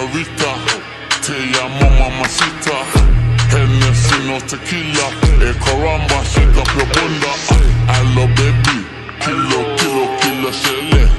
señorita, te llamo mamacita. Hennessy, no tequila, caramba, shake up your bunda. Hello baby, kilo, shele.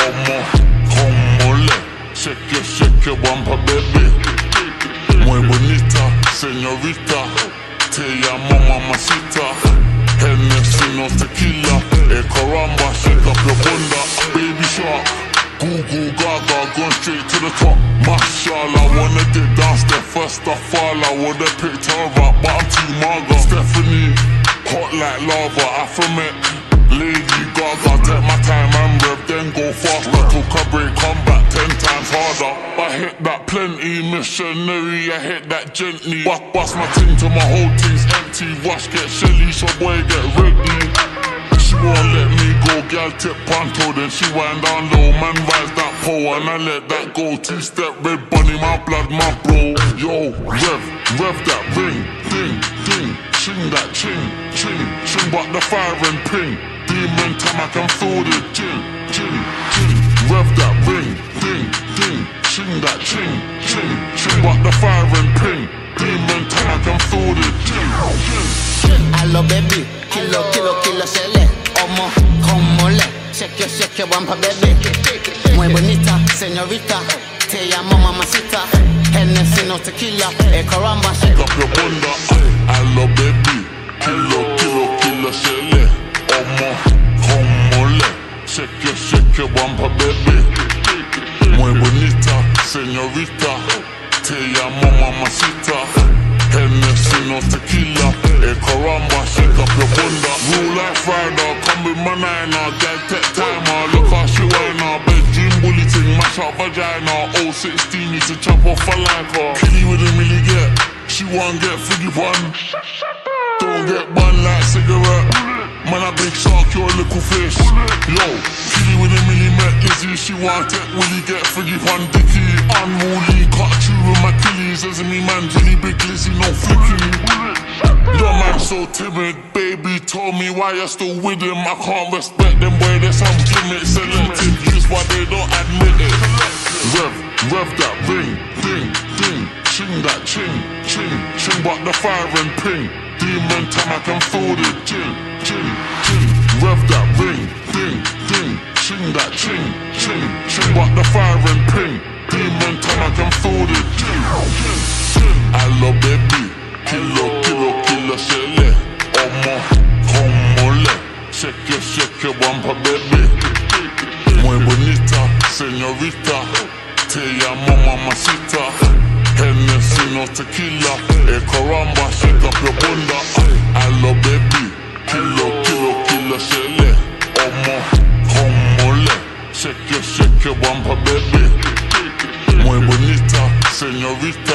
Como le, shake your bumper baby. Muy bonita, señorita, te llamo mamacita. Hennessy, no tequila, caramba, shake up your bunda. Baby shark, goo gaga, going straight to the top. Mashallah, wanna get down, step first I fall. I would've picked her up, but I'm too maga. Stephanie, hot like lava, Afromet, Lady Gaga. Take my time and rev, then go faster. Took a break, come back 10 times harder. I hit that plenty, missionary, I hit that gently. Bust my ting till my whole thing's empty. Wash, get shelly, so boy get ready. She won't let me go, gal tip panto. Then she wind down low, man rise that pole. And I let that go, two-step red bunny, my blood, my bro. Yo, rev that ring, ding, ching that ching, but the fire and ping. Demon time I can feel the ching. Rev that ring, ding, ching that ching, but the fire and ping. Demon time I can feel the ching. Hello baby, kilo, shele. Como le, shake your bumper baby. Muy bonita, señorita, te llamo mamacita. Hennessy, no tequila, caramba, shake up your bunda. Hello baby, kilo, shele. Como le, shake your bumper baby. Muy bonita, señorita, te llamo mamacita. Hennessy, no tequila, caramba, shake up your bunda. Real life rider, come with my niner, gal take timer, look how she whine her. Bedroom bully ting, mash up vagina. 016, need to chop off a like her. Killy with a milli get, she won't get figgy bun. Don't get bun like cigarette. Man a big shark, you're a little fish. Yo, killy with a milli met Lizzie, she want it, willy get figgy bun dicky. Unruly, cut you with my killies, as me man, really big Lizzie, no flicky. Your man so timid, baby told me why you're still with him. I can't respect them, boy, there's some gimmicks. Selective use, why they don't admit it. Rev that ring, ding, ching that ching, but the fire and ping. Demon time I can feel the ching. Rev that ring, ding, ching that ching, but the fire and ping. Demon time I can feel the ching. Hello baby, kilo, shele. Como le, shake your bumper baby. Muy bonita, señorita, te llamo mamacita. Hennessy, no tequila, caramba, shake up your bunda. Hello baby, kilo, shele. Como le, shake your bumper baby. Muy bonita, señorita,